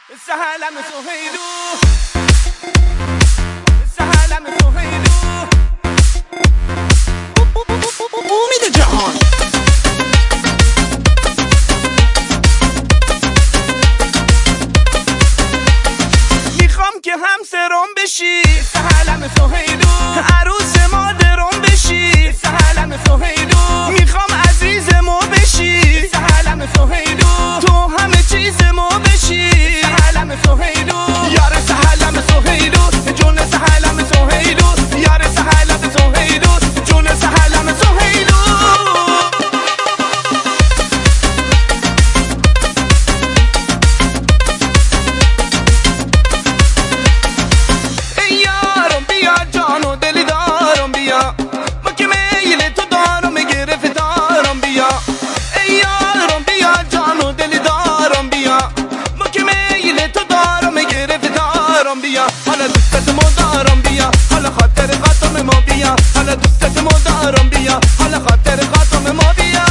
سهلم سهیلو سهلم سهیلو امید جهان میخوام که همسرم بشی سهلم سهیلو عروس مادرم بشی سهلم سهیلو میخوام عزیزمو بشی سهلم سهیلو تو همه چیزمو بشی سهلم سهیلو یار سهلم سهیلو جون سهلم سهیلو یار سهلم سهیلو جون سهلم سهیلو ای یارم بیا جان و دلی دارم بیا ما که میل تو دارم گرفتارم بیا ای یارم بیا جان و دلی دارم بیا ما که میل تو دارم گرفتارم بیا حالا دوستتمو دارم بیا حالا خاطر خاطر ما بیا حالا دوستتمو دارم بیا حالا خاطر خاطر ما بیا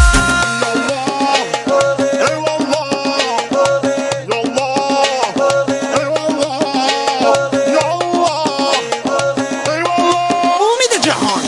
امید جهان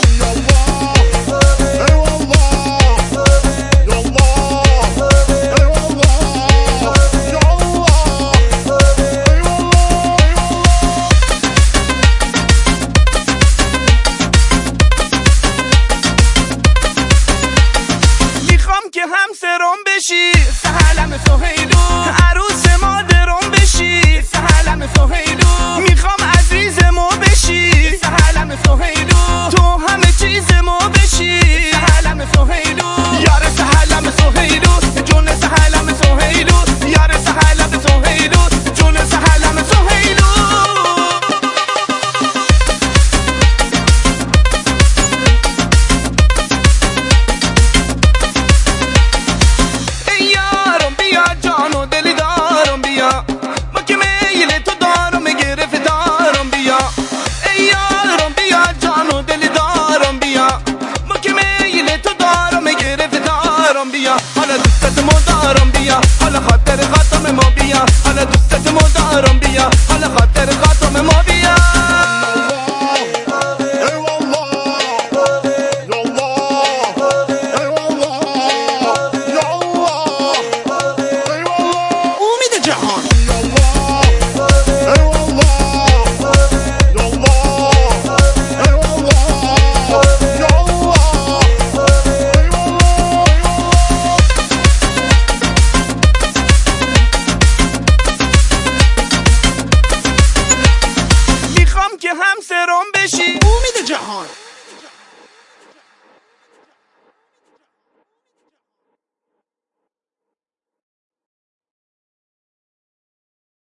میخوام که همسرم بشی سهلم سهیلو عروس مادرم بشی سهلم سهیلو میخوام عزیزمو بشی سهلم سهیلو تو همه چیزمو بشی سهلم سهیلو یار سهلم سهیلو جون سهلم سهیلو یار سهلم سهیلو جون سهلم سهیلو ای یارم بیا جان و دلی دارم بیا ما که میل تو دارم گرفتارم بیا ای یارم بیا جان و دلی دارم بیا ما که میل تو دارم گرفتارم بیا حالا دوستتمو دارم بیا حالا خاطر خاطر ما بیا حالا دوستتمو دارم بیا حالا خاطر خاطر ما بیا امید جهان میخوام که همسرم بشی امید جهان